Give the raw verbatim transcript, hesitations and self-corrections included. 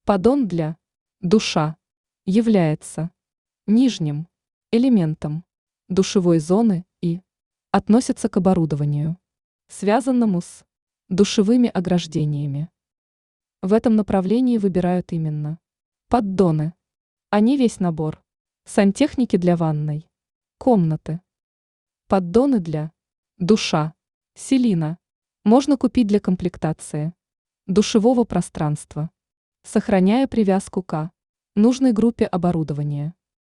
Поддон для душа является нижним элементом душевой зоны и относится к оборудованию, связанному с душевыми ограждениями. В этом направлении выбирают именно поддоны, а не весь набор сантехники для ванной комнаты. Поддоны для душа Селина можно купить для комплектации душевого пространства, сохраняя привязку к нужной группе оборудования.